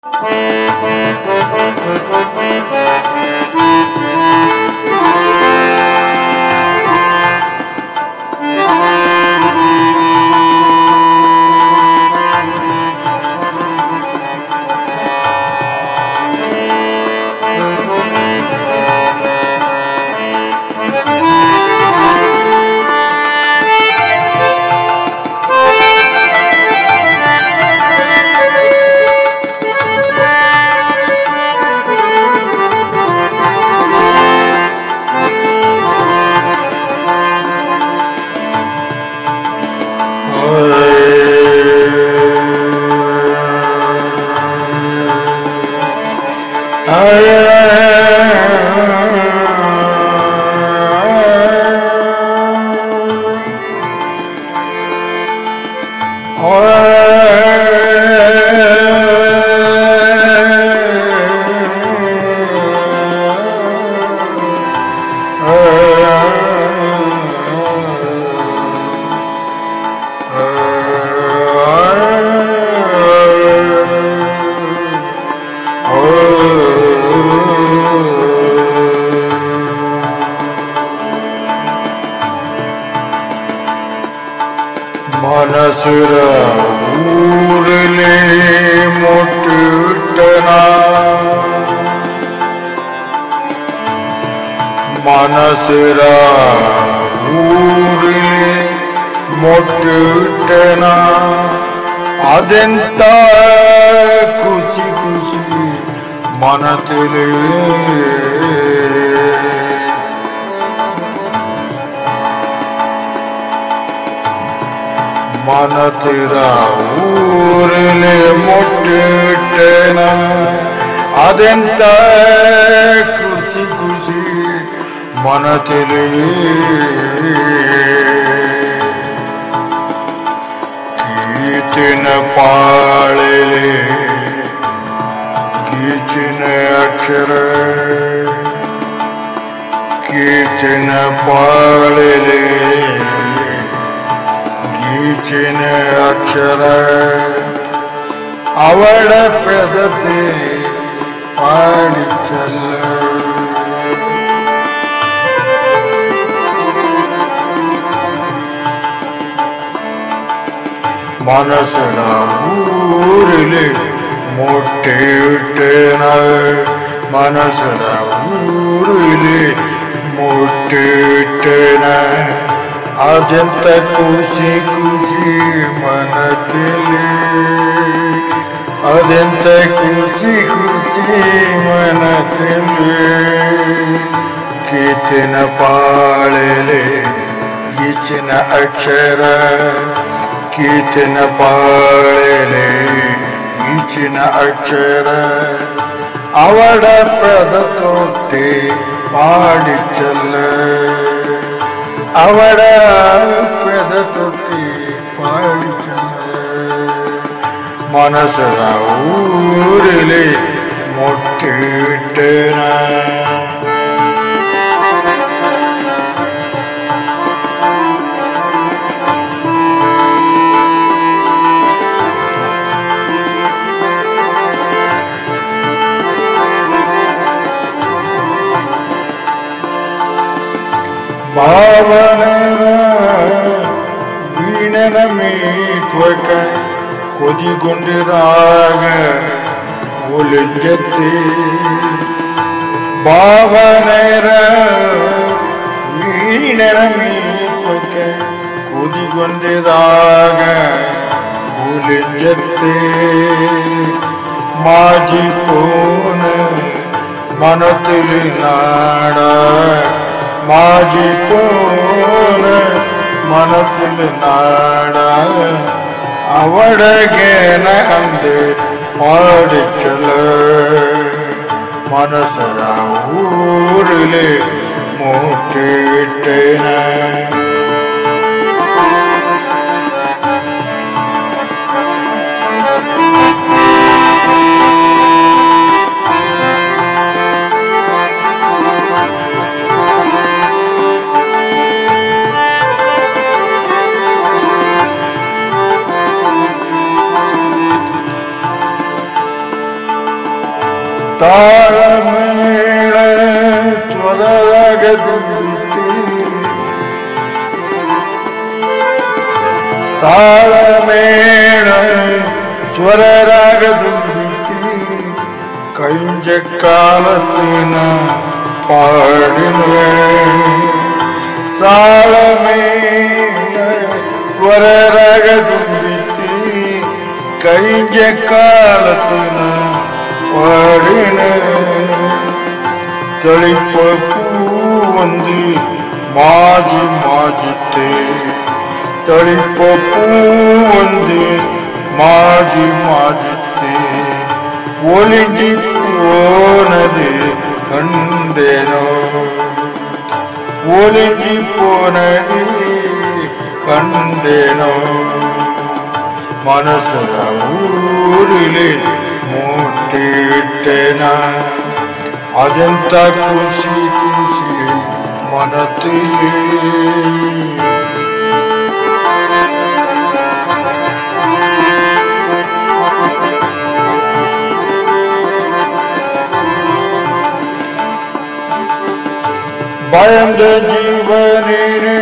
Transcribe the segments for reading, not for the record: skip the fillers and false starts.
ಮನಸುರ ಊರಲೆ ಮುಟ್ಟುಟ್ಟನ ಮನಸುರ ಊರಲೆ ಮುಟ್ಟುಟ್ಟನ ಅದೆಂತ ಖುಷಿ ಖುಷಿ ಮನತಿಲೆ ಮನತಿರ ಊರಲೆ ಮುಟ್ಟಿಟ್ಟೆನ ಅದೆಂತ ಖುಷಿ ಖುಷಿ ಮನತಿಲೆ ಕೀಚಿನ ಪಾಳೆಲೆ ಕೀಚಿನ ಅಕ್ಷರ ಕೀಚಿನ ಪಾಳೆಲೆ ಕೀಚಿನ ಅಕ್ಷರ ಅವಳ ಪೆದತೆ ಪಾಡಿಚಲ್ಲ ಮನಸ್ಸಿನ ಊರಿಲಿ ಮುಟ್ಟಿಟ್ಟೆನ ಮನಸ್ಸಿನ ಊರಿಲಿ ಮುಟ್ಟಿಟ್ಟೆನ ಅದೆಂತ ಖುಷಿ ಖುಷಿ ಮನತಿಲಿ ಅದೆಂತ ಖುಷಿ ಖುಷಿ ಮನತಿಲಿ ಕೀಚಿನ ಪಾಳೆಲೆ ಈಚಿನ ಅಕ್ಷರ ಕೀಚಿನ ಪಾಳೆಲೆ ಈಚಿನ ಅಕ್ಷರ ಅವಳ ಪದ ತೋತೆ ಪಾಡಿಚಲ್ಲ ಅವಳ ಪದ ತೋತೆ ಪಾಡಿಚಲ್ಲ ಮನಸ್ಸರ ಊರಿಲಿ ಮುಟ್ಟಿಟ್ಟೆನ ಭಾವನರ ವೀಣನ ಮೀತ್ವಕ ಕೊದಿಗೊಂಡಿರಾಗ ಒಲಿಂಜತ್ತೆ ಭಾವನರ ವೀಣನ ಮೀತ್ವಕ ಕೊದಿಗೊಂಡಿರಾಗ ಒಲಿಂಜತ್ತೆ ಮಾಜಿ ಪೋನ ಮನತಿಲಿ ನಾಡ ಮಾಜಿ ಪೋನ ಮನತಿಲಿ ನಾಡ ಅವಡಗೇನ ಅಂದೆ ಪಾಡಿಚಲ ಮನಸ್ಸರ ಊರಿಲಿ ಮುಟ್ಟಿಟ್ಟೆನ ತಾಳಮೇಳ ಸ್ವರರಾಗ ತುಂಬಿತಿ ತಾಳಮೇಳ ಸ್ವರರಾಗ ತುಂಬಿತಿ கைஞ்ச காலத்தின பாடினே சாலமேல ஸ்வரராக தும்பித்தி கைஞ்ச காலத்தின பாடினே தெளிப்ப பூ வந்து மாஜி மாஜித்தே தெளிப்ப பூ வந்து மாஜி மாஜித்தே ஒளிஞ்சி போனது கண்டேனோ ஒளிஞ்சி போனது கண்டேனோ மனசுல ஊரிலே மூட்டிட்டேனா அதெந்த குசி குசி மனத்திலே பயந்த ஜீவனிலே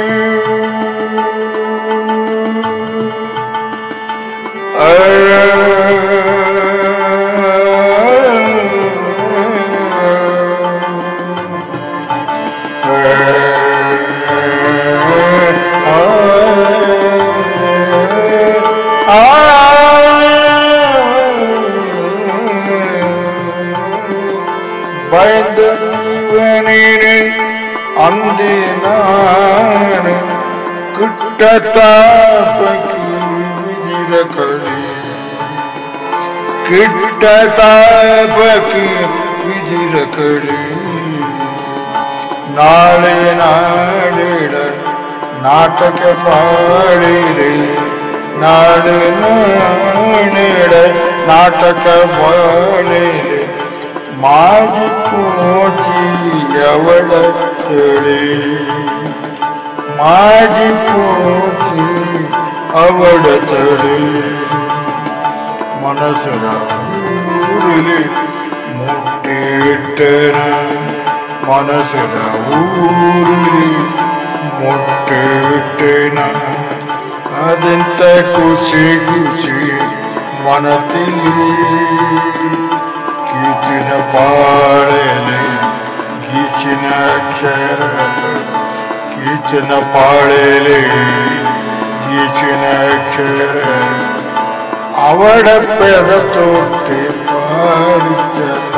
பயந்த ஜீவனிலே அந்தி நான் கிட்டத்தாப்பக்கி விதிரகளி கிட்டத்தாப்பக்கி விதிரகளி நாளே நாடிட நாಟಕ பாடிரே நாடு நாடிட நாಟಕ பாடிரே மாஜி போச்சி எவட தெளி மாஜி போச்சி அவட தெளி மனசுல ஊரிலே முட்டிட்டன மனசுல ஊரிலே முட்டிட்டன ಅದೆಂತ ಖುಷಿ ಖುಷಿ ಮನತಿಲಿ ಗೀಚಿನ ಪಾಳೆಲೆ ಗೀಚಿನ ಅಕ್ಷರ ಗೀಚಿನ ಪಾಳೆಲೆ ಗೀಚಿನ ಅಕ್ಷರ ಅವಡ ಪೆದ ತೋರ್ತೆ ಪಾಡಿಚಲ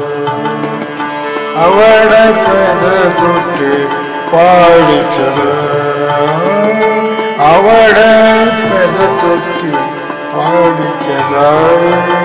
ಅವಡ ಪೆದ ತೋರ್ತೆ ಪಾಡಿಚಲ ಅವಡ ಪೆದ ತೋರ್ತೆ ಪಾಡಿಚಲ